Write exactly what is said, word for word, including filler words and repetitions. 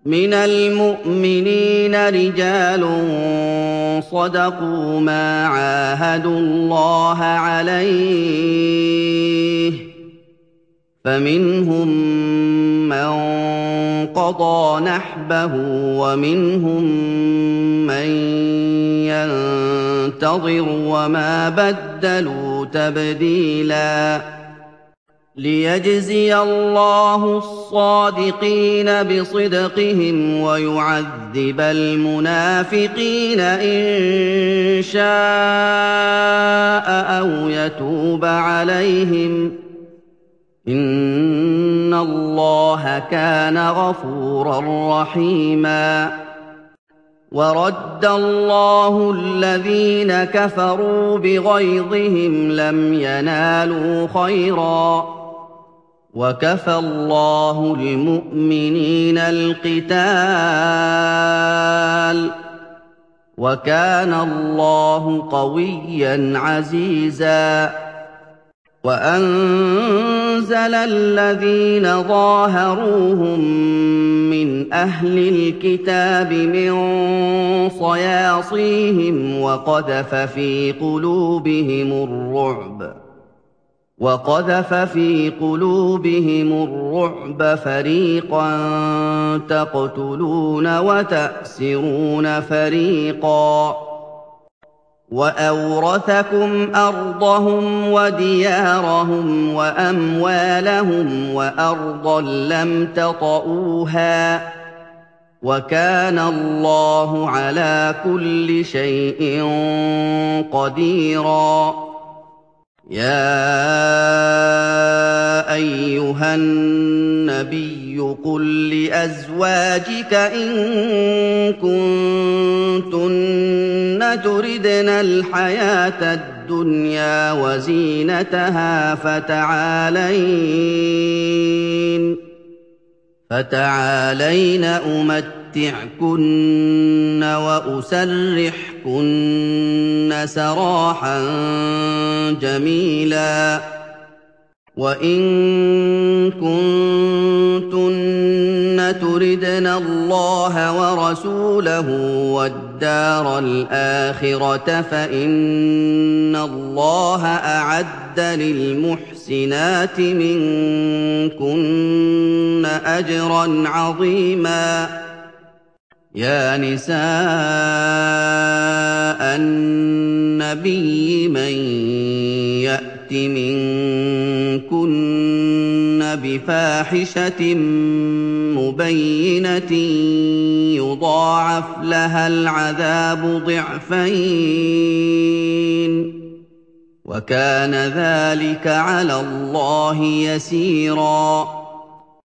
مِّنَ الْمُؤْمِنِينَ رِجَالٌ صَدَقُوا مَا عَاهَدُوا اللَّهَ عَلَيْهِ ۖ فَمِنْهُم مَّن قَضَىٰ نَحْبَهُ وَمِنْهُم مَّن يَنتَظِرُ وَمَا بَدَّلُوا تَبْدِيلًا لِيَجْزِيَ اللَّهُ الصَّادِقِينَ بِصِدْقِهِمْ وَيُعَذِّبَ الْمُنَافِقِينَ إِن شَاءَ أَوْ يَتُوبَ عَلَيْهِمْ ۚ إِنَّ اللَّهَ كَانَ غَفُورًا رَّحِيمًا وَرَدَّ اللَّهُ الَّذِينَ كَفَرُوا بِغَيْظِهِمْ لَمْ يَنَالُوا خَيْرًا وَكَفَى اللَّهُ الْمُؤْمِنِينَ الْقِتَالَ ۚ وَكَانَ اللَّهُ قَوِيًّا عَزِيزًا وَأَنزَلَ الَّذِينَ ظَاهَرُوهُم مِّنْ أَهْلِ الْكِتَابِ مِن صَيَاصِيهِمْ وَقَذَفَ فِي قُلُوبِهِمُ الرُّعْبَ وَقَذَفَ فِي قُلُوبِهِمُ الرُّعْبَ فَرِيقًا تَقْتُلُونَ وَتَأْسِرُونَ فَرِيقًا وَأَوْرَثَكُمْ أَرْضَهُمْ وَدِيَارَهُمْ وَأَمْوَالَهُمْ وَأَرْضًا لَّمْ تَطَئُوهَا ۚ وَكَانَ اللَّهُ عَلَىٰ كُلِّ شَيْءٍ قَدِيرًا يَا أَيُّهَا النَّبِيُّ قُل لِّأَزْوَاجِكَ إِن كُنتُنَّ تُرِدْنَ الْحَيَاةَ الدُّنْيَا وَزِينَتَهَا فَتَعَالَيْنَ فَتَعَالَيْنَ أُمَتِّعْكُنَّ وَأُسَرِّحْكُنَّ سَرَاحًا جَمِيلًا وَإِن كُنتُنَّ تُرِدْنَ اللَّهَ وَرَسُولَهُ وَالدَّارَ الْآخِرَةَ فَإِنَّ اللَّهَ أَعَدَّ لِلْمُحْسِنَاتِ مِنكُنَّ أَجْرًا عَظِيمًا يَا نِسَاءَ النَّبِيِّ مَن يَأْتِ مِنكُنَّ بِفَاحِشَةٍ مُّبَيِّنَةٍ يُضَاعَفْ لَهَا الْعَذَابُ ضِعْفَيْنِ ۚ وَكَانَ ذَٰلِكَ عَلَى اللَّهِ يَسِيرًا